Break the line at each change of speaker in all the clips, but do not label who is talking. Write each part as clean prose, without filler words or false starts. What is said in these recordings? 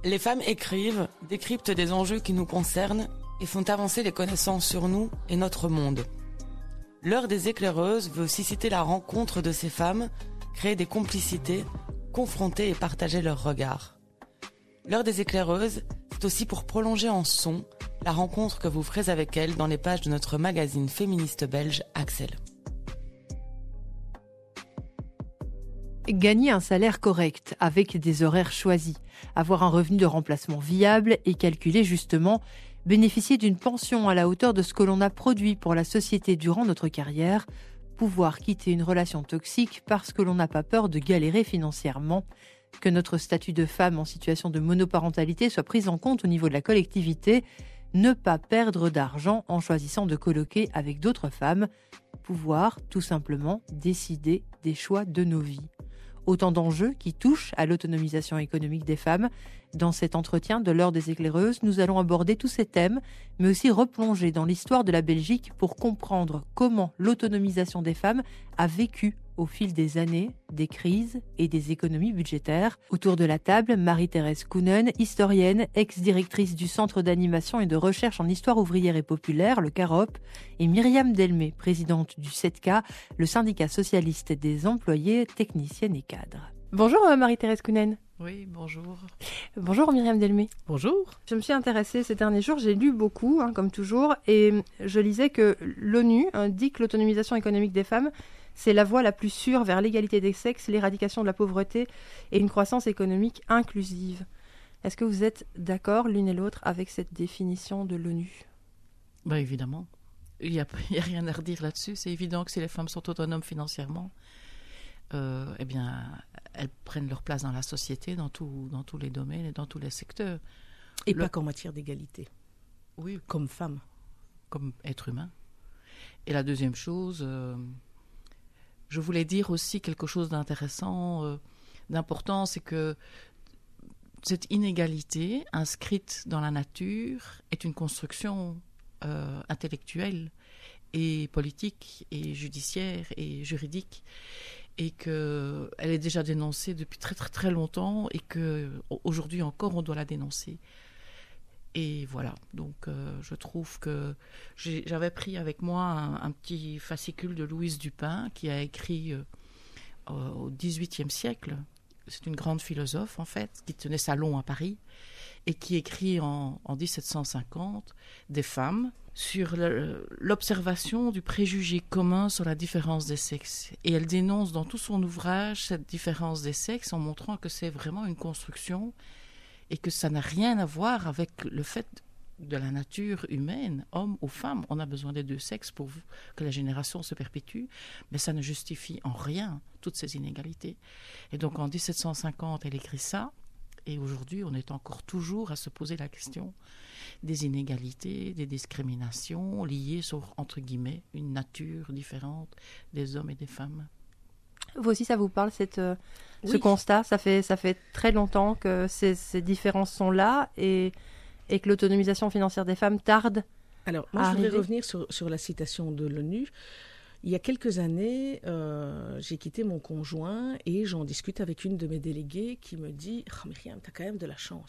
Les femmes écrivent, décryptent des enjeux qui nous concernent et font avancer les connaissances sur nous et notre monde. L'heure des éclaireuses veut aussi citer la rencontre de ces femmes, créer des complicités, confronter et partager leurs regards. L'heure des éclaireuses, c'est aussi pour prolonger en son la rencontre que vous ferez avec elles dans les pages de notre magazine féministe belge Axel.
Gagner un salaire correct avec des horaires choisis, avoir un revenu de remplacement viable et calculer justement, bénéficier d'une pension à la hauteur de ce que l'on a produit pour la société durant notre carrière, pouvoir quitter une relation toxique parce que l'on n'a pas peur de galérer financièrement, que notre statut de femme en situation de monoparentalité soit pris en compte au niveau de la collectivité, ne pas perdre d'argent en choisissant de coloquer avec d'autres femmes, pouvoir tout simplement décider des choix de nos vies. Autant d'enjeux qui touchent à l'autonomisation économique des femmes. Dans cet entretien de l'heure des éclaireuses, nous allons aborder tous ces thèmes, mais aussi replonger dans l'histoire de la Belgique pour comprendre comment l'autonomisation des femmes a vécu au fil des années, des crises et des économies budgétaires. Autour de la table, Marie-Thérèse Kounen, historienne, ex-directrice du Centre d'animation et de recherche en histoire ouvrière et populaire, le CAROP, et Myriam Delmé, présidente du SETCA, le syndicat socialiste des employés, techniciennes et cadres. Bonjour Marie-Thérèse Kounen.
Oui, bonjour.
Bonjour Myriam Delmé.
Bonjour.
Je me suis intéressée ces derniers jours, j'ai lu beaucoup, comme toujours, et je lisais que l'ONU dit que l'autonomisation économique des femmes, c'est la voie la plus sûre vers l'égalité des sexes, l'éradication de la pauvreté et une croissance économique inclusive. Est-ce que vous êtes d'accord l'une et l'autre avec cette définition de l'ONU ?
Ben évidemment. Il n'y a rien à redire là-dessus. C'est évident que si les femmes sont autonomes financièrement, eh bien, elles prennent leur place dans la société, dans tous les domaines et dans tous les secteurs.
Et pas qu'en matière d'égalité.
Oui.
Comme femme.
Comme être humain. Et la deuxième chose, je voulais dire aussi quelque chose d'intéressant, d'important, c'est que cette inégalité inscrite dans la nature est une construction intellectuelle et politique et judiciaire et juridique, et qu'elle est déjà dénoncée depuis très très très longtemps et qu'aujourd'hui encore on doit la dénoncer. Et voilà, donc je trouve que j'avais pris avec moi un petit fascicule de Louise Dupin qui a écrit au XVIIIe siècle. C'est une grande philosophe en fait, qui tenait salon à Paris et qui écrit en 1750 des femmes sur l'observation du préjugé commun sur la différence des sexes. Et elle dénonce dans tout son ouvrage cette différence des sexes en montrant que c'est vraiment une construction et que ça n'a rien à voir avec le fait de la nature humaine, homme ou femme. On a besoin des deux sexes pour que la génération se perpétue, mais ça ne justifie en rien toutes ces inégalités. Et donc en 1750, elle écrit ça, et aujourd'hui, on est encore toujours à se poser la question des inégalités, des discriminations liées sur, entre guillemets, une nature différente des hommes et des femmes.
Vous aussi, ça vous parle, ce constat? Ça fait très longtemps que ces différences sont là et que l'autonomisation financière des femmes tarde.
Alors, moi, je voudrais revenir sur la citation de l'ONU. Il y a quelques années, j'ai quitté mon conjoint et j'en discute avec une de mes déléguées qui me dit « Oh Myriam, t'as quand même de la chance ».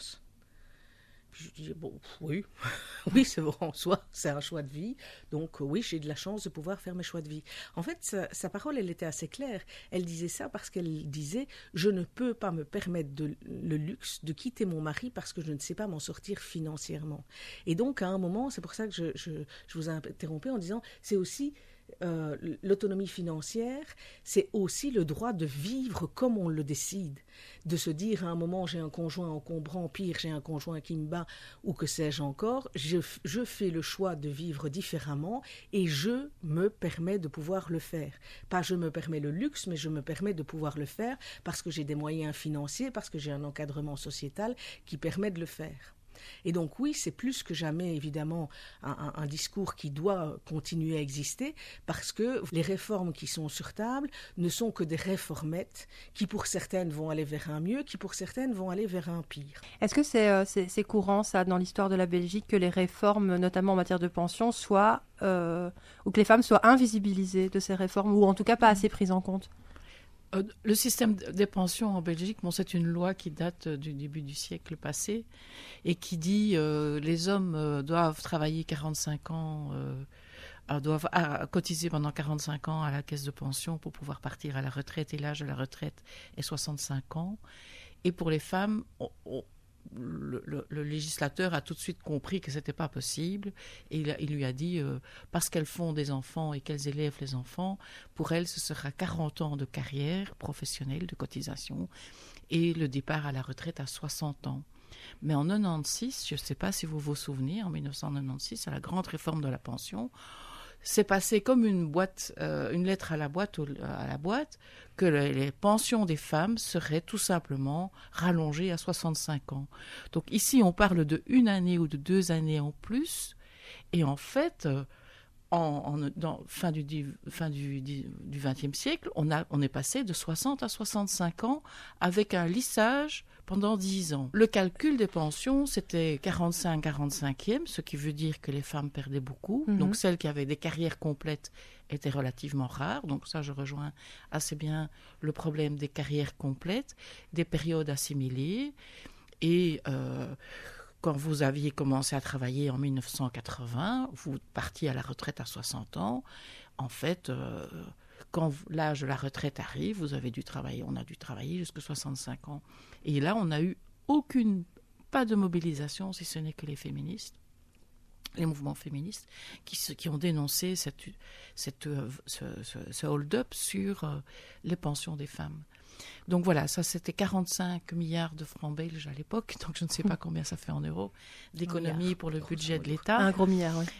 Puis je dis « Bon, oui, oui, c'est vrai en soi, c'est un choix de vie. Donc oui, j'ai de la chance de pouvoir faire mes choix de vie. » En fait, sa parole, elle était assez claire. Elle disait ça parce qu'elle disait « Je ne peux pas me permettre le luxe de quitter mon mari parce que je ne sais pas m'en sortir financièrement. » Et donc, à un moment, c'est pour ça que je vous ai interrompu en disant « C'est aussi... l'autonomie financière, c'est aussi le droit de vivre comme on le décide, de se dire à un moment j'ai un conjoint encombrant, pire j'ai un conjoint qui me bat ou que sais-je encore, je fais le choix de vivre différemment et je me permets de pouvoir le faire. Pas je me permets le luxe, mais je me permets de pouvoir le faire parce que j'ai des moyens financiers, parce que j'ai un encadrement sociétal qui permet de le faire. Et donc oui, c'est plus que jamais évidemment un discours qui doit continuer à exister parce que les réformes qui sont sur table ne sont que des réformettes qui pour certaines vont aller vers un mieux, qui pour certaines vont aller vers un pire.
Est-ce que c'est courant ça dans l'histoire de la Belgique que les réformes, notamment en matière de pension, soient ou que les femmes soient invisibilisées de ces réformes ou en tout cas pas assez prises en compte?
Le système des pensions en Belgique, c'est une loi qui date du début du siècle passé et qui dit les hommes doivent travailler 45 ans, doivent cotiser pendant 45 ans à la caisse de pension pour pouvoir partir à la retraite, et l'âge de la retraite est 65 ans. Et pour les femmes, le législateur a tout de suite compris que ce n'était pas possible, et il lui a dit parce qu'elles font des enfants et qu'elles élèvent les enfants, pour elles ce sera 40 ans de carrière professionnelle, de cotisation, et le départ à la retraite à 60 ans. Mais en 96, je ne sais pas si vous vous souvenez, en 1996, à la grande réforme de la pension, c'est passé comme une lettre à la boîte, que les pensions des femmes seraient tout simplement rallongées à 65 ans. Donc ici, on parle de 1 année ou de 2 années en plus. Et en fait, fin du XXe siècle, on est passé de 60 à 65 ans avec un lissage pendant 10 ans. Le calcul des pensions, c'était 45-45e, ce qui veut dire que les femmes perdaient beaucoup. Donc celles qui avaient des carrières complètes étaient relativement rares. Donc ça, je rejoins assez bien le problème des carrières complètes, des périodes assimilées. Et quand vous aviez commencé à travailler en 1980, vous partiez à la retraite à 60 ans. En fait, quand l'âge de la retraite arrive, on a dû travailler jusqu'à 65 ans. Et là, on n'a eu pas de mobilisation, si ce n'est que les féministes, les mouvements féministes, qui ont dénoncé ce hold-up sur les pensions des femmes. Donc voilà, ça c'était 45 milliards de francs belges à l'époque, donc je ne sais pas combien ça fait en euros d'économie pour le budget de l'État.
Un gros milliard, oui.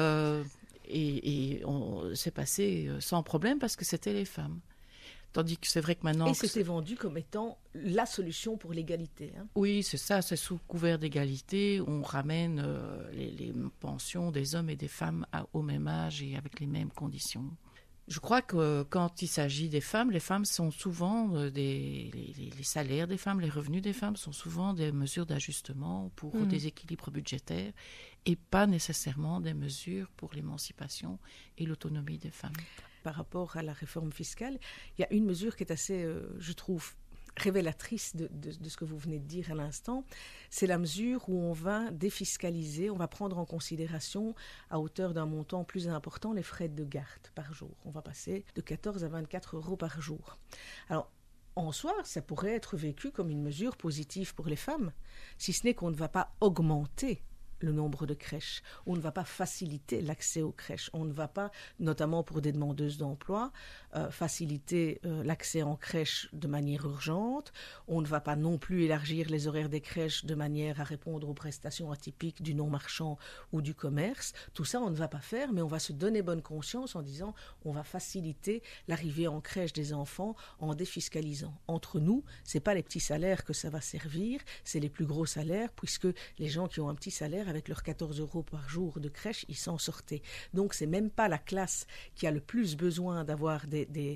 Et on s'est passé sans problème parce que c'était les femmes. Tandis que c'est vrai que maintenant...
Et c'était vendu comme étant la solution pour l'égalité. Hein.
Oui, c'est ça, c'est sous couvert d'égalité. On ramène les pensions des hommes et des femmes au même âge et avec les mêmes conditions. Je crois que quand il s'agit des femmes, les femmes sont souvent les salaires des femmes, les revenus des femmes sont souvent des mesures d'ajustement pour des équilibres budgétaires et pas nécessairement des mesures pour l'émancipation et l'autonomie des femmes.
Par rapport à la réforme fiscale, il y a une mesure qui est assez, je trouve, révélatrice de ce que vous venez de dire à l'instant. C'est la mesure où on va défiscaliser, on va prendre en considération à hauteur d'un montant plus important les frais de garde par jour. On va passer de 14 à 24 € par jour. Alors, en soi, ça pourrait être vécu comme une mesure positive pour les femmes, si ce n'est qu'on ne va pas augmenter le nombre de crèches. On ne va pas faciliter l'accès aux crèches. On ne va pas, notamment pour des demandeuses d'emploi, faciliter l'accès en crèche de manière urgente. On ne va pas non plus élargir les horaires des crèches de manière à répondre aux prestations atypiques du non-marchand ou du commerce. Tout ça, on ne va pas faire, mais on va se donner bonne conscience en disant on va faciliter l'arrivée en crèche des enfants en défiscalisant. Entre nous, ce n'est pas les petits salaires que ça va servir, c'est les plus gros salaires, puisque les gens qui ont un petit salaire avec leurs 14 € par jour de crèche, ils s'en sortaient. Donc, c'est même pas la classe qui a le plus besoin d'avoir des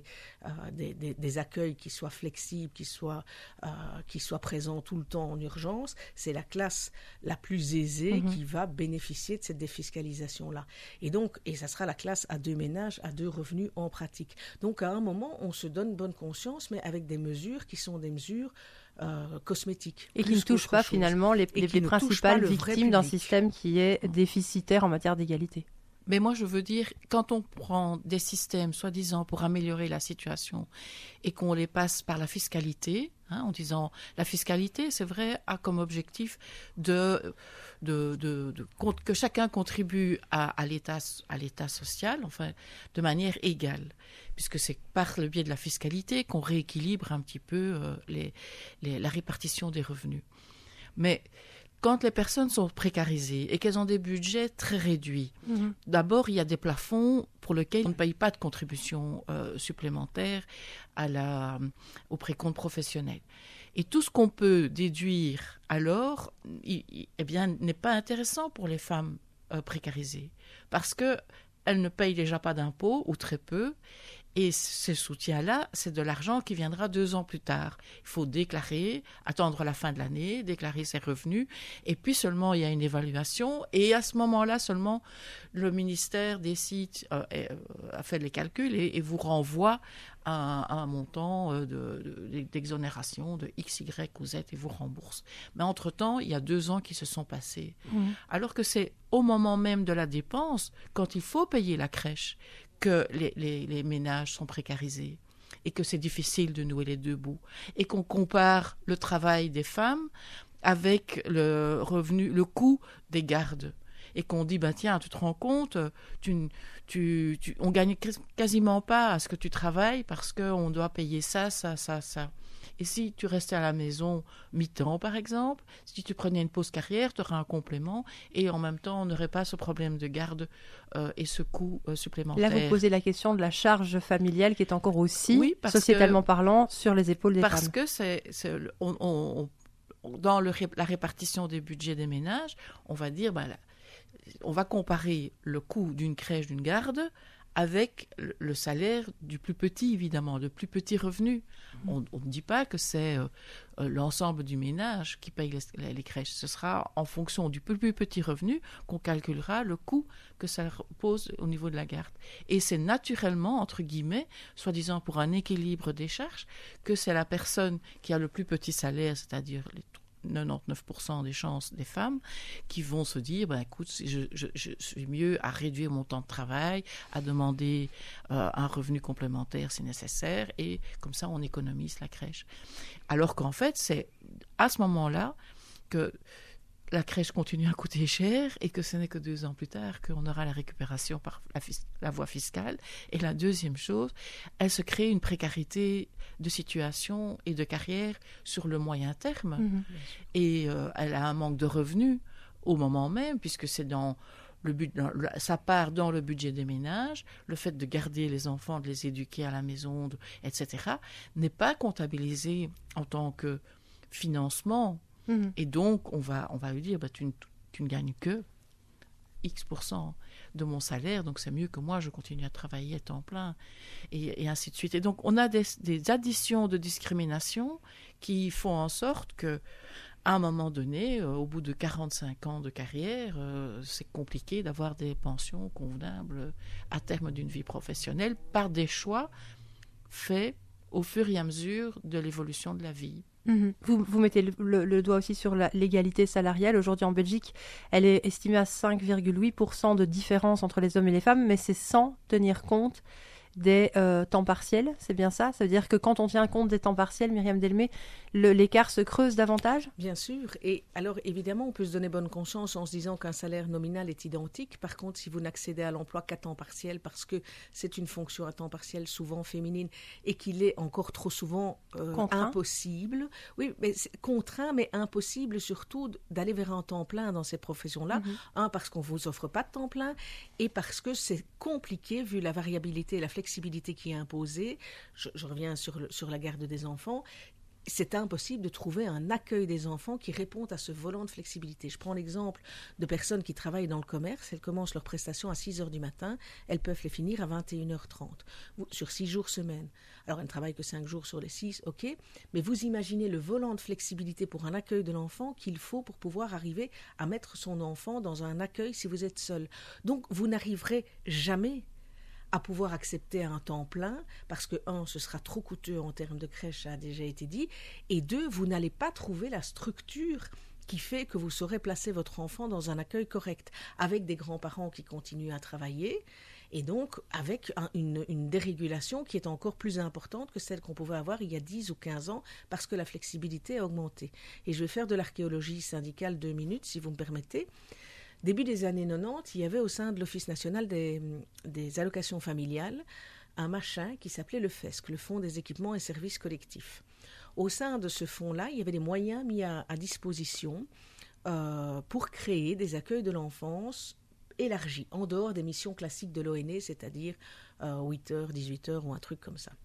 accueils qui soient flexibles, qui soient présents tout le temps en urgence. C'est la classe la plus aisée qui va bénéficier de cette défiscalisation-là. Et ça sera la classe à 2 ménages, à 2 revenus en pratique. Donc, à un moment, on se donne bonne conscience, mais avec des mesures qui sont des mesures cosmétiques.
Et qui ne touchent pas finalement les principales victimes d'un système qui est déficitaire en matière d'égalité.
Mais moi, je veux dire, quand on prend des systèmes, soi-disant, pour améliorer la situation et qu'on les passe par la fiscalité, en disant la fiscalité, c'est vrai, a comme objectif que chacun contribue à l'état social, enfin, de manière égale, puisque c'est par le biais de la fiscalité qu'on rééquilibre un petit peu la répartition des revenus. Mais quand les personnes sont précarisées et qu'elles ont des budgets très réduits, d'abord, il y a des plafonds pour lesquels on ne paye pas de contribution supplémentaire au précompte professionnel. Et tout ce qu'on peut déduire alors, n'est pas intéressant pour les femmes précarisées, parce qu'elles ne payent déjà pas d'impôts, ou très peu, Et ce soutien-là, c'est de l'argent qui viendra 2 ans plus tard. Il faut déclarer, attendre la fin de l'année, déclarer ses revenus, et puis seulement il y a une évaluation, et à ce moment-là seulement, le ministère décide, a fait les calculs et vous renvoie un montant d'exonération de X, Y ou Z et vous rembourse. Mais entre-temps, il y a 2 ans qui se sont passés. Alors que c'est au moment même de la dépense, quand il faut payer la crèche, que les ménages sont précarisés et que c'est difficile de nouer les 2 bouts et qu'on compare le travail des femmes avec le revenu, le coût des gardes et qu'on dit tiens, tu te rends compte, on gagne quasiment pas à ce que tu travailles parce qu'on doit payer ça. Et si tu restais à la maison mi-temps, par exemple, si tu prenais une pause carrière, tu aurais un complément et en même temps, on n'aurait pas ce problème de garde et ce coût supplémentaire.
Là, vous posez la question de la charge familiale qui est encore aussi, sociétalement parlant, sur les épaules des femmes.
Parce que dans la répartition des budgets des ménages, on va dire, on va comparer le coût d'une crèche, d'une garde, avec le salaire du plus petit, évidemment, de plus petit revenu. On ne dit pas que c'est l'ensemble du ménage qui paye les crèches. Ce sera en fonction du plus petit revenu qu'on calculera le coût que ça pose au niveau de la garde. Et c'est naturellement, entre guillemets, soi-disant pour un équilibre des charges, que c'est la personne qui a le plus petit salaire, c'est-à-dire les 99% des chances des femmes qui vont se dire écoute, je suis mieux à réduire mon temps de travail, à demander un revenu complémentaire si nécessaire, et comme ça on économise la crèche. Alors qu'en fait c'est à ce moment-là que la crèche continue à coûter cher et que ce n'est que 2 ans plus tard qu'on aura la récupération par la voie fiscale. Et la deuxième chose, elle se crée une précarité de situation et de carrière sur le moyen terme. Et elle a un manque de revenus au moment même, puisque c'est dans ça part dans le budget des ménages, le fait de garder les enfants, de les éduquer à la maison, etc., n'est pas comptabilisé en tant que financement. Et donc, on va lui dire, tu ne gagnes que X% de mon salaire, donc c'est mieux que moi, je continue à travailler à temps plein, et ainsi de suite. Et donc, on a des additions de discrimination qui font en sorte que, à un moment donné, au bout de 45 ans de carrière, c'est compliqué d'avoir des pensions convenables à terme d'une vie professionnelle par des choix faits au fur et à mesure de l'évolution de la vie.
Vous mettez le doigt aussi sur l'égalité salariale. Aujourd'hui en Belgique, elle est estimée à 5,8% de différence entre les hommes et les femmes, mais c'est sans tenir compte des temps partiels, c'est bien ça? Ça veut dire que quand on tient compte des temps partiels, Myriam Delmé, l'écart se creuse davantage?
Bien sûr. Et alors, évidemment, on peut se donner bonne conscience en se disant qu'un salaire nominal est identique. Par contre, si vous n'accédez à l'emploi qu'à temps partiel, parce que c'est une fonction à temps partiel souvent féminine et qu'il est encore trop souvent impossible. Oui, mais contraint, mais impossible surtout d'aller vers un temps plein dans ces professions-là. Parce qu'on ne vous offre pas de temps plein et parce que c'est compliqué vu la variabilité et la flexibilité qui est imposée. Je reviens sur la garde des enfants. C'est impossible de trouver un accueil des enfants qui réponde à ce volant de flexibilité. Je prends l'exemple de personnes qui travaillent dans le commerce. Elles commencent leurs prestations à 6h du matin. Elles peuvent les finir à 21h30 sur 6 jours semaine. Alors, elles ne travaillent que 5 jours sur les 6, ok. Mais vous imaginez le volant de flexibilité pour un accueil de l'enfant qu'il faut pour pouvoir arriver à mettre son enfant dans un accueil si vous êtes seul. Donc, vous n'arriverez jamais à pouvoir accepter un temps plein, parce que, 1, ce sera trop coûteux en termes de crèche, ça a déjà été dit, et 2, vous n'allez pas trouver la structure qui fait que vous saurez placer votre enfant dans un accueil correct, avec des grands-parents qui continuent à travailler, et donc avec une dérégulation qui est encore plus importante que celle qu'on pouvait avoir il y a 10 ou 15 ans, parce que la flexibilité a augmenté. Et je vais faire de l'archéologie syndicale 2 minutes, si vous me permettez. Début des années 90, il y avait au sein de l'Office national des allocations familiales un machin qui s'appelait le FESC, le Fonds des équipements et services collectifs. Au sein de ce fonds-là, il y avait des moyens mis à disposition pour créer des accueils de l'enfance élargis, en dehors des missions classiques de l'ONE, c'est-à-dire 8h, 18h ou un truc comme ça.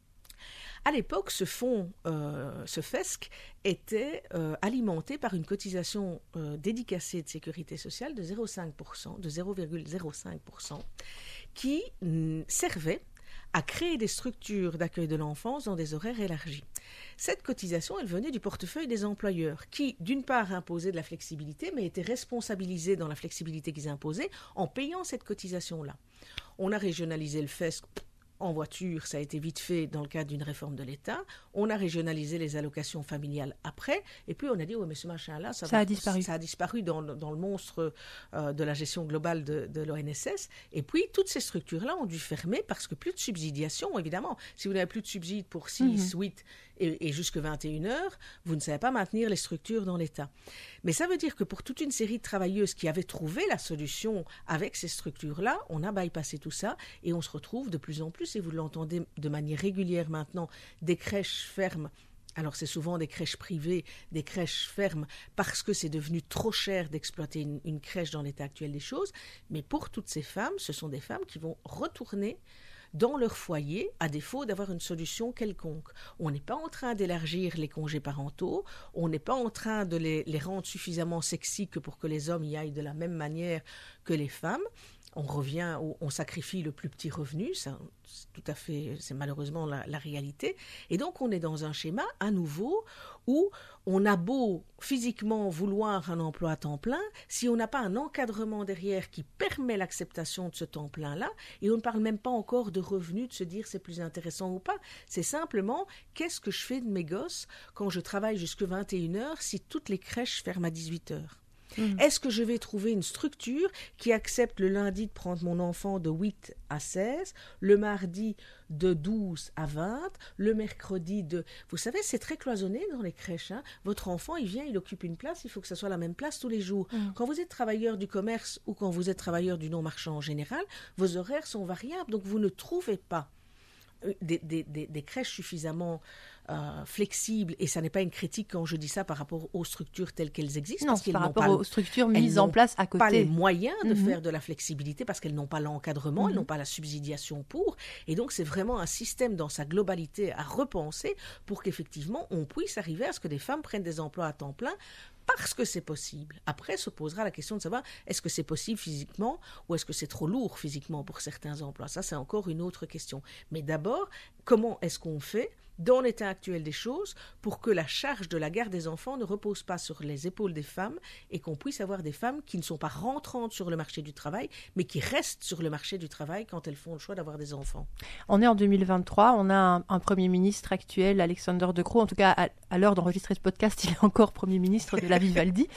À l'époque, ce fonds, ce FESC, était alimenté par une cotisation dédicacée de sécurité sociale de 0,05%, qui servait à créer des structures d'accueil de l'enfance dans des horaires élargis. Cette cotisation, elle venait du portefeuille des employeurs qui, d'une part, imposaient de la flexibilité, mais étaient responsabilisés dans la flexibilité qu'ils imposaient en payant cette cotisation-là. On a régionalisé le FESC en voiture, ça a été vite fait dans le cadre d'une réforme de l'État. On a régionalisé les allocations familiales après. Et puis on a dit, mais ce machin-là, ça a disparu. Ça a disparu dans le monstre de la gestion globale de l'ONSS. Et puis toutes ces structures-là ont dû fermer parce que plus de subsidiation, évidemment. Si vous n'avez plus de subsides pour 6, 8 et jusque 21 heures, vous ne savez pas maintenir les structures dans l'État. Mais ça veut dire que pour toute une série de travailleuses qui avaient trouvé la solution avec ces structures-là, on a bypassé tout ça et on se retrouve de plus en plus, et vous l'entendez de manière régulière maintenant, des crèches fermes. Alors c'est souvent des crèches privées, des crèches fermes, parce que c'est devenu trop cher d'exploiter une crèche dans l'état actuel des choses. Mais pour toutes ces femmes, ce sont des femmes qui vont retourner dans leur foyer, à défaut d'avoir une solution quelconque. On n'est pas en train d'élargir les congés parentaux, on n'est pas en train de les rendre suffisamment sexy que pour que les hommes y aillent de la même manière que les femmes. On sacrifie le plus petit revenu, c'est malheureusement la réalité. Et donc on est dans un schéma à nouveau où on a beau physiquement vouloir un emploi à temps plein, si on n'a pas un encadrement derrière qui permet l'acceptation de ce temps plein-là, et on ne parle même pas encore de revenus, de se dire c'est plus intéressant ou pas, c'est simplement qu'est-ce que je fais de mes gosses quand je travaille jusque 21h si toutes les crèches ferment à 18h. Est-ce que je vais trouver une structure qui accepte le lundi de prendre mon enfant de 8 à 16, le mardi de 12 à 20, le mercredi de... Vous savez, c'est très cloisonné dans les crèches. Votre enfant, il vient, il occupe une place, il faut que ça soit la même place tous les jours. Quand vous êtes travailleur du commerce ou quand vous êtes travailleur du non-marchand en général, vos horaires sont variables, donc vous ne trouvez pas des crèches suffisamment flexibles, et ça n'est pas une critique quand je dis ça par rapport aux structures telles qu'elles existent.
Non,
parce
c'est par rapport aux structures mises en place à côté.
Elles n'ont pas les moyens de faire de la flexibilité parce qu'elles n'ont pas l'encadrement, elles n'ont pas la subsidiation pour, et donc c'est vraiment un système dans sa globalité à repenser pour qu'effectivement on puisse arriver à ce que des femmes prennent des emplois à temps plein parce que c'est possible. Après se posera la question de savoir est-ce que c'est possible physiquement ou est-ce que c'est trop lourd physiquement pour certains emplois. Ça, c'est encore une autre question. Mais d'abord, comment est-ce qu'on fait dans l'état actuel des choses pour que la charge de la garde des enfants ne repose pas sur les épaules des femmes et qu'on puisse avoir des femmes qui ne sont pas rentrantes sur le marché du travail mais qui restent sur le marché du travail quand elles font le choix d'avoir des enfants.
On est en 2023, on a un Premier ministre actuel, Alexander De Croo, en tout cas à l'heure d'enregistrer ce podcast, il est encore Premier ministre de la Vivaldi,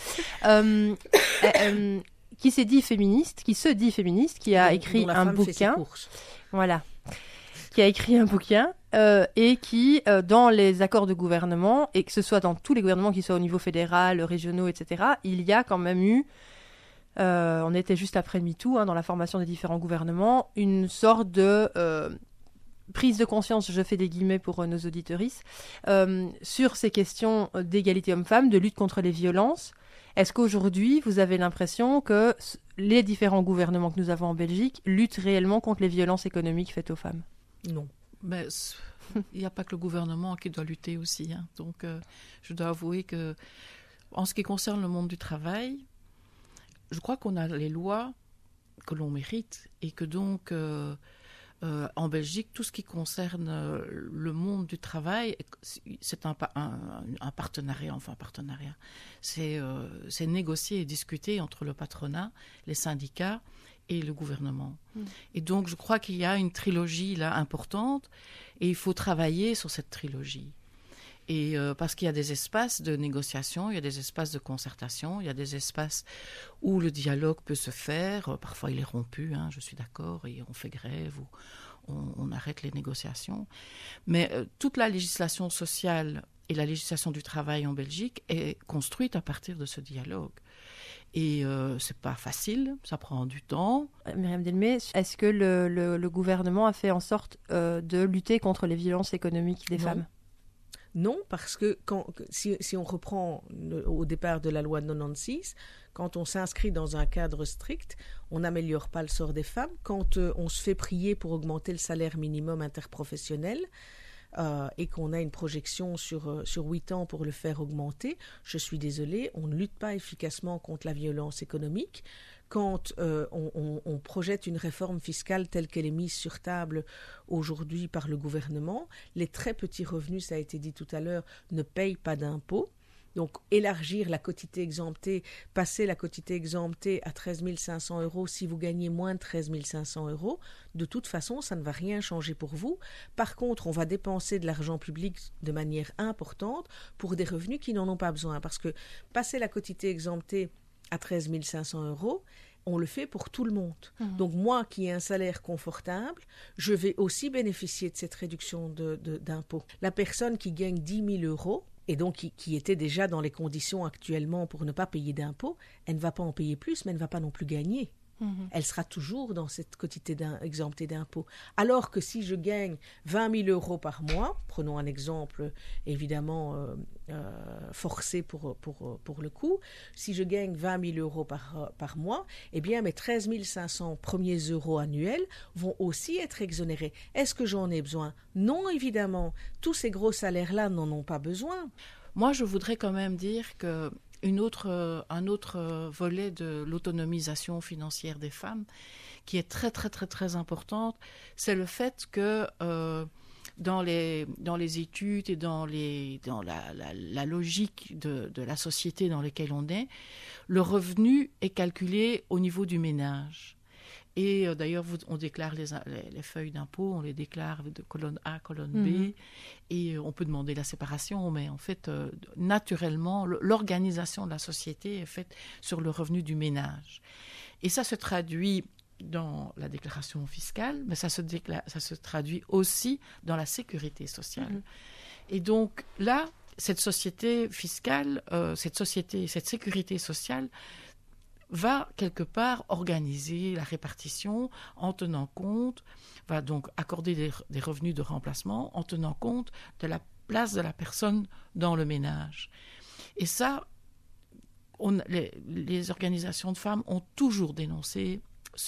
qui se dit féministe, qui a écrit un bouquin. Voilà. Qui a écrit un bouquin et qui, dans les accords de gouvernement, et que ce soit dans tous les gouvernements, qu'ils soient au niveau fédéral, régionaux, etc., il y a quand même eu, on était juste après MeToo, dans la formation des différents gouvernements, une sorte de prise de conscience, je fais des guillemets pour nos auditeuristes, sur ces questions d'égalité homme-femme, de lutte contre les violences. Est-ce qu'aujourd'hui, vous avez l'impression que les différents gouvernements que nous avons en Belgique luttent réellement contre les violences économiques faites aux femmes ?
Non.
Mais il n'y a pas que le gouvernement qui doit lutter aussi. Donc, je dois avouer que, en ce qui concerne le monde du travail, je crois qu'on a les lois que l'on mérite et que donc, en Belgique, tout ce qui concerne le monde du travail, c'est un partenariat, c'est négocié et discuté entre le patronat, les syndicats et le gouvernement. Et donc, je crois qu'il y a une trilogie là importante et il faut travailler sur cette trilogie. Et parce qu'il y a des espaces de négociation, il y a des espaces de concertation, il y a des espaces où le dialogue peut se faire. Parfois, il est rompu, je suis d'accord, et on fait grève ou on arrête les négociations. Mais toute la législation sociale et la législation du travail en Belgique est construite à partir de ce dialogue. Et c'est pas facile, ça prend du temps.
Myriam Delmé, est-ce que le gouvernement a fait en sorte de lutter contre les violences économiques des femmes ?
Non, parce que si on reprend au départ de la loi de 96, quand on s'inscrit dans un cadre strict, on n'améliore pas le sort des femmes. Quand on se fait prier pour augmenter le salaire minimum interprofessionnel, et qu'on a une projection sur 8 ans pour le faire augmenter, je suis désolée, on ne lutte pas efficacement contre la violence économique. quand on projette une réforme fiscale telle qu'elle est mise sur table aujourd'hui par le gouvernement, les très petits revenus, ça a été dit tout à l'heure, ne payent pas d'impôts. Donc, élargir la quotité exemptée, passer la quotité exemptée à 13 500 € si vous gagnez moins de 13 500 €, de toute façon, ça ne va rien changer pour vous. Par contre, on va dépenser de l'argent public de manière importante pour des revenus qui n'en ont pas besoin. Parce que passer la quotité exemptée à 13 500 €, on le fait pour tout le monde. Donc moi qui ai un salaire confortable, je vais aussi bénéficier de cette réduction d'impôt. La personne qui gagne 10 000 € et donc qui était déjà dans les conditions actuellement pour ne pas payer d'impôts, elle ne va pas en payer plus, mais elle ne va pas non plus gagner. Elle sera toujours dans cette quotité exemptée d'impôts. Alors que si je gagne 20 000 € par mois, prenons un exemple évidemment forcé pour le coup, si je gagne 20 000 € par mois, eh bien mes 13 500 premiers euros annuels vont aussi être exonérés. Est-ce que j'en ai besoin? Non, évidemment. Tous ces gros salaires-là n'en ont pas besoin.
Moi, je voudrais quand même dire que un autre volet de l'autonomisation financière des femmes qui est très très très très importante, c'est le fait que dans les études et dans la logique de la société dans laquelle on est, le revenu est calculé au niveau du ménage. Et d'ailleurs, on déclare les feuilles d'impôt, on les déclare de colonne A, colonne B, et on peut demander la séparation, mais en fait, naturellement, l'organisation de la société est faite sur le revenu du ménage. Et ça se traduit dans la déclaration fiscale, mais ça se traduit aussi dans la sécurité sociale. Et donc là, cette société fiscale, cette sécurité sociale, va quelque part organiser la répartition en tenant compte, va donc accorder des revenus de remplacement en tenant compte de la place de la personne dans le ménage. Et ça, les organisations de femmes ont toujours dénoncé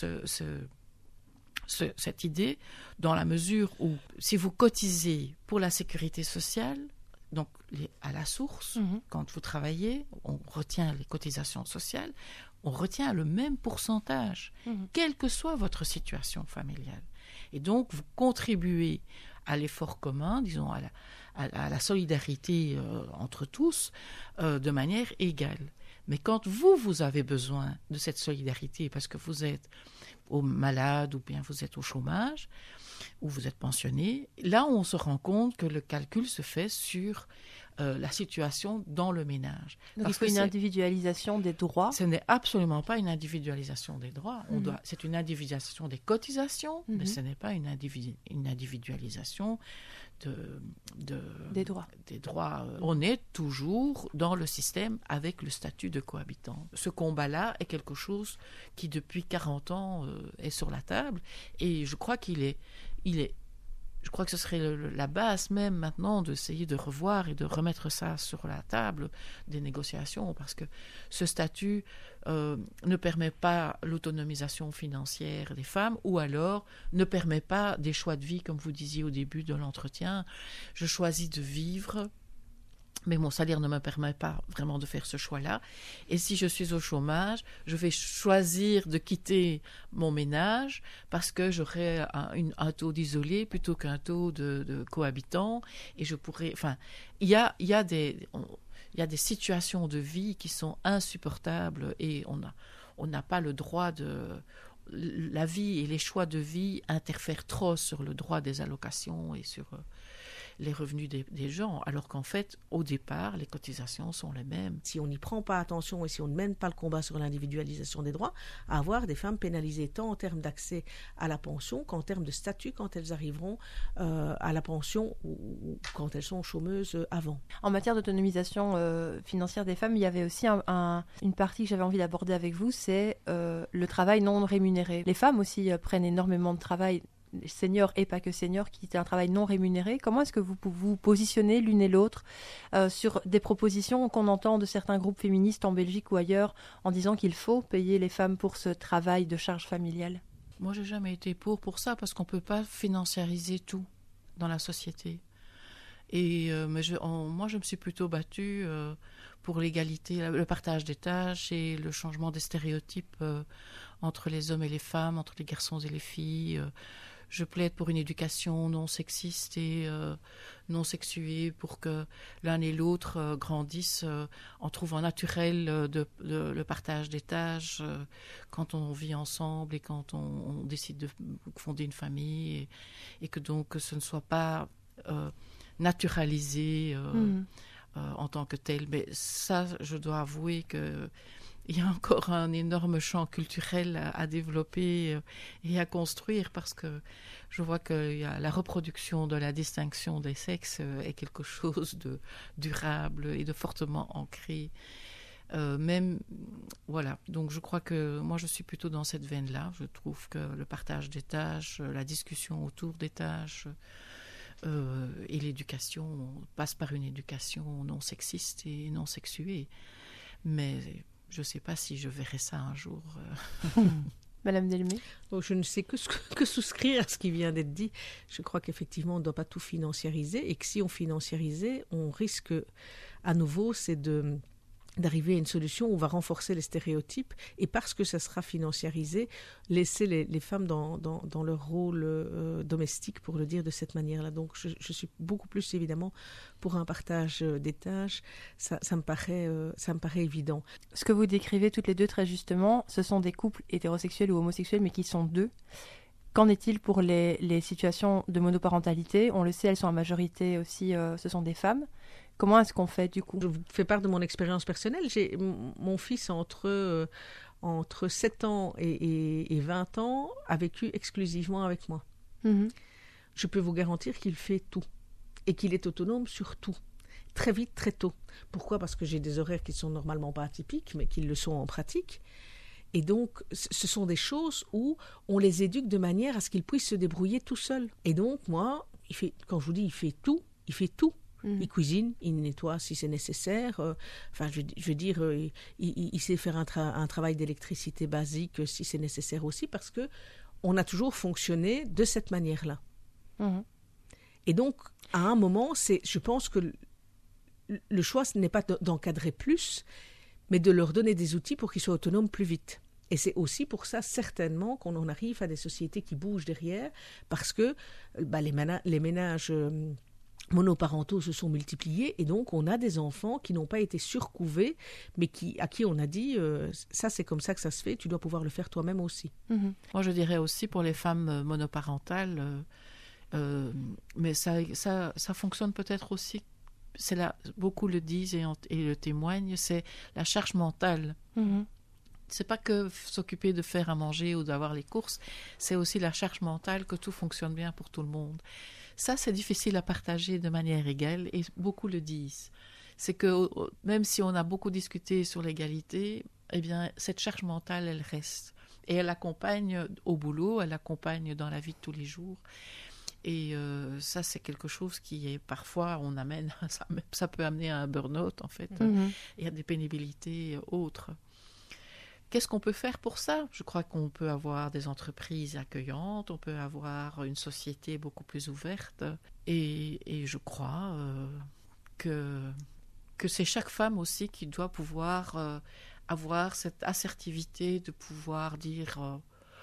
cette idée, dans la mesure où si vous cotisez pour la sécurité sociale, donc à la source, quand vous travaillez, on retient les cotisations sociales, on retient le même pourcentage, quelle que soit votre situation familiale. Et donc, vous contribuez à l'effort commun, disons, à la solidarité entre tous, de manière égale. Mais quand vous avez besoin de cette solidarité, parce que vous êtes malade ou bien vous êtes au chômage, ou vous êtes pensionné, là, on se rend compte que le calcul se fait sur la situation dans le ménage.
Donc il faut une individualisation des droits.
Ce n'est absolument pas une individualisation des droits. C'est une individualisation des cotisations, mais ce n'est pas une individualisation des droits. On est toujours dans le système avec le statut de cohabitant. Ce combat-là est quelque chose qui, depuis 40 ans, est sur la table. Et je crois je crois que ce serait la base même maintenant d'essayer de revoir et de remettre ça sur la table des négociations, parce que ce statut ne permet pas l'autonomisation financière des femmes, ou alors ne permet pas des choix de vie, comme vous disiez au début de l'entretien. Je choisis de vivre, mais mon salaire ne me permet pas vraiment de faire ce choix-là. Et si je suis au chômage, je vais choisir de quitter mon ménage parce que j'aurai un taux d'isolé plutôt qu'un taux de cohabitant. Et je pourrais... Enfin, il y a des situations de vie qui sont insupportables et on n'a pas le droit de... La vie et les choix de vie interfèrent trop sur le droit des allocations et sur... les revenus des gens, alors qu'en fait, au départ, les cotisations sont les mêmes.
Si on n'y prend pas attention et si on ne mène pas le combat sur l'individualisation des droits, à avoir des femmes pénalisées tant en termes d'accès à la pension qu'en termes de statut quand elles arriveront à la pension ou quand elles sont chômeuses avant.
En matière d'autonomisation financière des femmes, il y avait aussi une partie que j'avais envie d'aborder avec vous, c'est le travail non rémunéré. Les femmes aussi prennent énormément de travail, seniors et pas que seniors, qui est un travail non rémunéré. Comment est-ce que vous vous positionnez l'une et l'autre sur des propositions qu'on entend de certains groupes féministes en Belgique ou ailleurs en disant qu'il faut payer les femmes pour ce travail de charge familiale?
Moi, j'ai jamais été pour ça, parce qu'on peut pas financiariser tout dans la société. Et moi, je me suis plutôt battue pour l'égalité, le partage des tâches et le changement des stéréotypes entre les hommes et les femmes, entre les garçons et les filles. Je plaide pour une éducation non sexiste et non sexuée pour que l'un et l'autre grandissent en trouvant naturel le partage des tâches quand on vit ensemble et quand on décide de fonder une famille et que donc ce ne soit pas naturalisé en tant que tel. Mais ça, je dois avouer que il y a encore un énorme champ culturel à développer et à construire parce que je vois que la reproduction de la distinction des sexes est quelque chose de durable et de fortement ancré. Voilà, donc je crois que moi je suis plutôt dans cette veine-là. Je trouve que le partage des tâches, la discussion autour des tâches et l'éducation passe par une éducation non sexiste et non sexuée. Mais je ne sais pas si je verrai ça un jour.
Madame Delmé.
Je ne sais que souscrire à ce qui vient d'être dit. Je crois qu'effectivement, on ne doit pas tout financiariser et que si on financiarisait, on risque à nouveau, d'arriver à une solution où on va renforcer les stéréotypes et parce que ça sera financiarisé, laisser les femmes dans leur rôle domestique, pour le dire de cette manière-là. Donc je suis beaucoup plus évidemment pour un partage des tâches, ça me paraît évident.
Ce que vous décrivez toutes les deux très justement, ce sont des couples hétérosexuels ou homosexuels mais qui sont deux. Qu'en est-il pour les situations de monoparentalité ? On le sait, elles sont en majorité aussi, ce sont des femmes. Comment est-ce qu'on fait du coup ?
Je vous fais part de mon expérience personnelle. J'ai mon fils entre 7 ans et 20 ans a vécu exclusivement avec moi. Je peux vous garantir qu'il fait tout et qu'il est autonome sur tout. Très vite, très tôt. Pourquoi ? Parce que j'ai des horaires qui sont normalement pas atypiques, mais qui le sont en pratique. Et donc, ce sont des choses où on les éduque de manière à ce qu'ils puissent se débrouiller tout seuls. Et donc, moi, quand je vous dis il fait tout, il fait tout. Il cuisine, il nettoie si c'est nécessaire. Je veux dire, il sait faire un travail d'électricité basique si c'est nécessaire aussi, parce que on a toujours fonctionné de cette manière-là. Et donc, à un moment, je pense que le choix, ce n'est pas d'encadrer plus, mais de leur donner des outils pour qu'ils soient autonomes plus vite. Et c'est aussi pour ça, certainement, qu'on en arrive à des sociétés qui bougent derrière, parce que les ménages monoparentaux se sont multipliés et donc on a des enfants qui n'ont pas été surcouvés mais à qui on a dit ça c'est comme ça que ça se fait, tu dois pouvoir le faire toi-même aussi.
Moi je dirais aussi pour les femmes monoparentales mais ça fonctionne peut-être aussi, beaucoup le disent et le témoignent, c'est la charge mentale. C'est pas que s'occuper de faire à manger ou d'avoir les courses, c'est aussi la charge mentale que tout fonctionne bien pour tout le monde. Ça, c'est difficile à partager de manière égale et beaucoup le disent. C'est que même si on a beaucoup discuté sur l'égalité, eh bien, cette charge mentale, elle reste. Et elle accompagne au boulot, elle accompagne dans la vie de tous les jours. Et ça, c'est quelque chose qui est parfois, ça peut amener à un burn-out, en fait, et à des pénibilités autres. Qu'est-ce qu'on peut faire pour ça ? Je crois qu'on peut avoir des entreprises accueillantes, on peut avoir une société beaucoup plus ouverte. Et je crois que c'est chaque femme aussi qui doit pouvoir avoir cette assertivité de pouvoir dire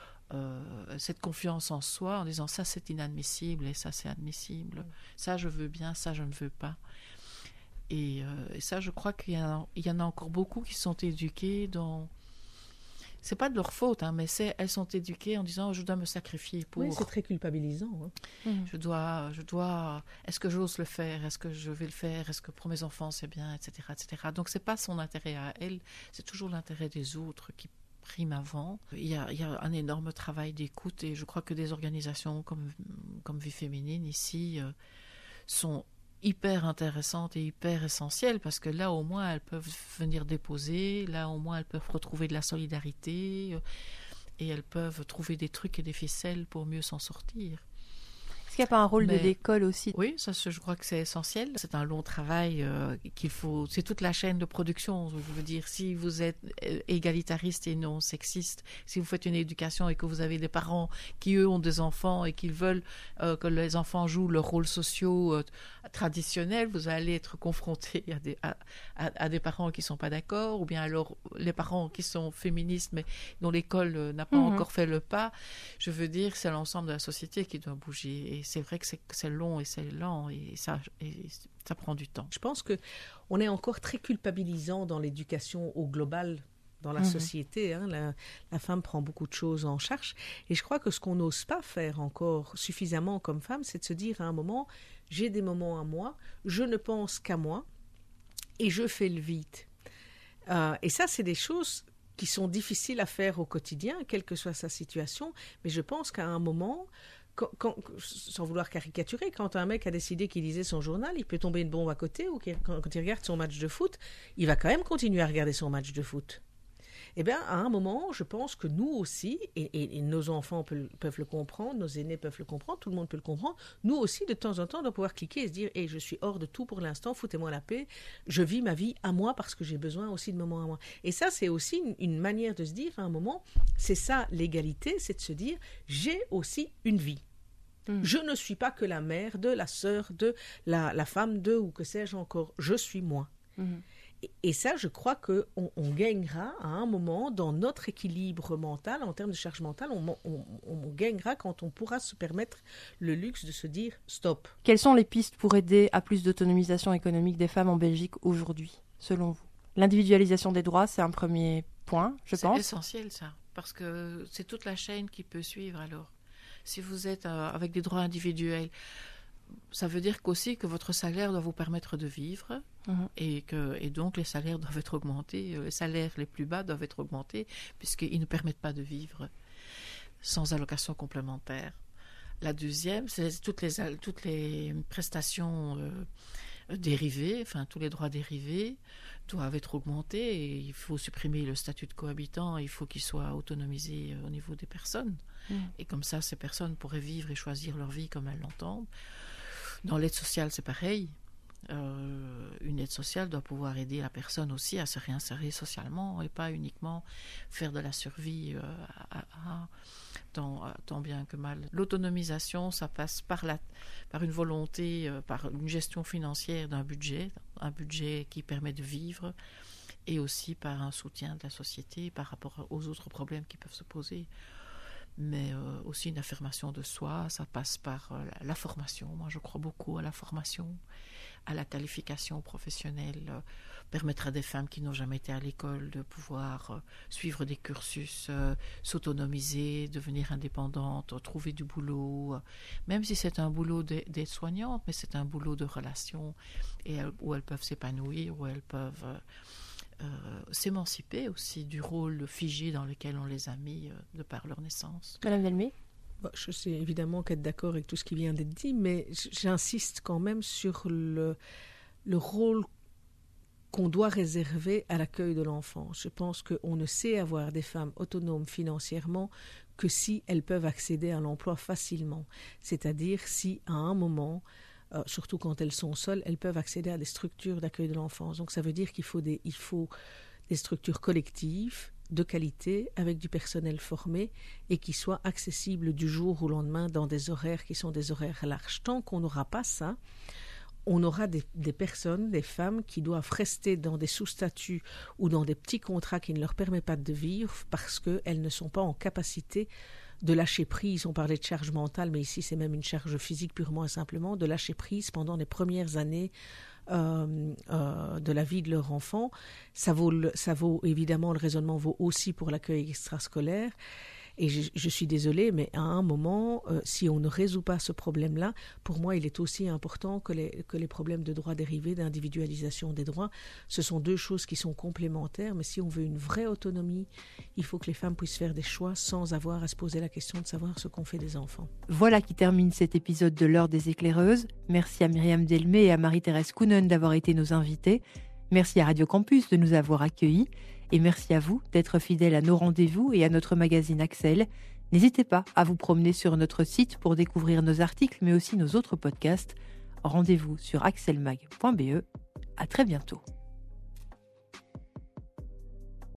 cette confiance en soi en disant ça c'est inadmissible et ça c'est admissible. Ça je veux bien, ça je ne veux pas. Et ça je crois qu'il y en a encore beaucoup qui sont éduquées dans... C'est pas de leur faute, mais elles sont éduquées en disant je dois me sacrifier pour.
Oui, c'est très culpabilisant.
Je dois. Est-ce que j'ose le faire ? Est-ce que je vais le faire ? Est-ce que pour mes enfants c'est bien, etc., etc. Donc c'est pas son intérêt à elle, c'est toujours l'intérêt des autres qui prime avant. Il y a un énorme travail d'écoute et je crois que des organisations comme Vie Féminine ici sont hyper intéressantes et hyper essentielles parce que là au moins elles peuvent venir déposer, là au moins elles peuvent retrouver de la solidarité et elles peuvent trouver des trucs et des ficelles pour mieux s'en sortir.
qu'il n'y a pas un rôle de l'école aussi?
Oui, ça, je crois que c'est essentiel. C'est un long travail qu'il faut... C'est toute la chaîne de production. Je veux dire, si vous êtes égalitariste et non sexiste, si vous faites une éducation et que vous avez des parents qui, eux, ont des enfants et qui veulent que les enfants jouent leurs rôles sociaux traditionnels, vous allez être confronté à des parents qui ne sont pas d'accord, ou bien alors les parents qui sont féministes mais dont l'école n'a pas encore fait le pas. Je veux dire, c'est l'ensemble de la société qui doit bouger. Et c'est vrai que c'est long et c'est lent et ça prend du temps.
Je pense qu'on est encore très culpabilisant dans l'éducation au global dans la société. Hein. La femme prend beaucoup de choses en charge. Et je crois que ce qu'on n'ose pas faire encore suffisamment comme femme, c'est de se dire à un moment, j'ai des moments à moi, je ne pense qu'à moi et je fais le vide. Et ça, c'est des choses qui sont difficiles à faire au quotidien, quelle que soit sa situation. Mais je pense qu'à un moment, sans vouloir caricaturer, quand un mec a décidé qu'il lisait son journal, il peut tomber une bombe à côté, ou quand il regarde son match de foot, il va quand même continuer à regarder son match de foot. Eh bien, à un moment, je pense que nous aussi, et nos enfants peuvent le comprendre, nos aînés peuvent le comprendre, tout le monde peut le comprendre, nous aussi, de temps en temps, on doit pouvoir cliquer et se dire je suis hors de tout pour l'instant, foutez-moi la paix, je vis ma vie à moi parce que j'ai besoin aussi de moments à moi. Et ça, c'est aussi une manière de se dire, à un moment, c'est ça l'égalité, c'est de se dire j'ai aussi une vie. Je ne suis pas que la mère de, la sœur de, la femme de, ou que sais-je encore, je suis moi. Et ça, je crois qu'on gagnera à un moment dans notre équilibre mental, en termes de charge mentale, on gagnera quand on pourra se permettre le luxe de se dire stop.
Quelles sont les pistes pour aider à plus d'autonomisation économique des femmes en Belgique aujourd'hui, selon vous? L'individualisation des droits, c'est un premier point, je pense.
C'est essentiel ça, parce que c'est toute la chaîne qui peut suivre alors. Si vous êtes avec des droits individuels, ça veut dire qu'aussi que votre salaire doit vous permettre de vivre et donc les salaires doivent être augmentés. Les salaires les plus bas doivent être augmentés puisqu'ils ne permettent pas de vivre sans allocation complémentaire. La deuxième, c'est toutes les prestations dérivés, enfin tous les droits dérivés doivent être augmentés et il faut supprimer le statut de cohabitant, il faut qu'il soit autonomisé au niveau des personnes. Et comme ça, ces personnes pourraient vivre et choisir leur vie comme elles l'entendent. Dans l'aide sociale, c'est pareil. Une aide sociale doit pouvoir aider la personne aussi à se réinsérer socialement et pas uniquement faire de la survie tant bien que mal. L'autonomisation, ça passe par une volonté, par une gestion financière d'un budget, un budget qui permet de vivre, et aussi par un soutien de la société par rapport aux autres problèmes qui peuvent se poser. Mais aussi une affirmation de soi, ça passe par la formation. Moi, je crois beaucoup à la formation, à la qualification professionnelle, permettre à des femmes qui n'ont jamais été à l'école de pouvoir suivre des cursus, s'autonomiser, devenir indépendantes, trouver du boulot, même si c'est un boulot d'aide-soignante, mais c'est un boulot de relation où elles peuvent s'épanouir, où elles peuvent s'émanciper aussi du rôle figé dans lequel on les a mis de par leur naissance.
Madame Delmé?
Je sais évidemment qu'être d'accord avec tout ce qui vient d'être dit, mais j'insiste quand même sur le rôle qu'on doit réserver à l'accueil de l'enfant. Je pense qu'on ne sait avoir des femmes autonomes financièrement que si elles peuvent accéder à l'emploi facilement. C'est-à-dire si à un moment, surtout quand elles sont seules, elles peuvent accéder à des structures d'accueil de l'enfance. Donc ça veut dire qu'il faut des structures collectives de qualité avec du personnel formé et qui soient accessibles du jour au lendemain dans des horaires qui sont des horaires larges. Tant qu'on n'aura pas ça, on aura des personnes, des femmes qui doivent rester dans des sous-statuts ou dans des petits contrats qui ne leur permettent pas de vivre parce qu'elles ne sont pas en capacité de lâcher prise. On parlait de charge mentale, mais ici c'est même une charge physique purement et simplement, de lâcher prise pendant les premières années de la vie de leur enfant. Ça vaut évidemment, le raisonnement vaut aussi pour l'accueil extrascolaire. Et je suis désolée, mais à un moment, si on ne résout pas ce problème-là, pour moi, il est aussi important que les problèmes de droits dérivés, d'individualisation des droits, ce sont deux choses qui sont complémentaires. Mais si on veut une vraie autonomie, il faut que les femmes puissent faire des choix sans avoir à se poser la question de savoir ce qu'on fait des enfants.
Voilà qui termine cet épisode de l'Heure des éclaireuses. Merci à Myriam Delmé et à Marie-Thérèse Kounen d'avoir été nos invités. Merci à Radio Campus de nous avoir accueillis. Et merci à vous d'être fidèles à nos rendez-vous et à notre magazine Axel. N'hésitez pas à vous promener sur notre site pour découvrir nos articles, mais aussi nos autres podcasts. Rendez-vous sur axelmag.be. À très bientôt.